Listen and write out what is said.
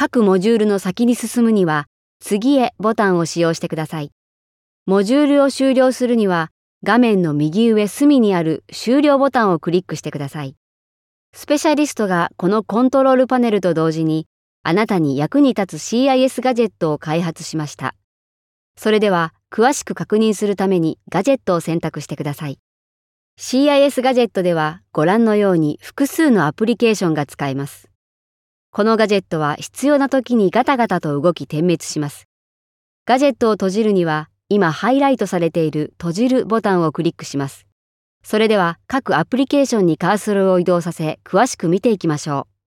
各モジュールの先に進むには、次へボタンを使用してください。モジュールを終了するには、画面の右上隅にある終了ボタンをクリックしてください。スペシャリストがこのコントロールパネルと同時に、あなたに役に立つ CIS ガジェットを開発しました。それでは、詳しく確認するためにガジェットを選択してください。CIS ガジェットではご覧のように複数のアプリケーションが使えます。このガジェットは必要な時にガタガタと動き点滅します。ガジェットを閉じるには今ハイライトされている閉じるボタンをクリックします。それでは各アプリケーションにカーソルを移動させ詳しく見ていきましょう。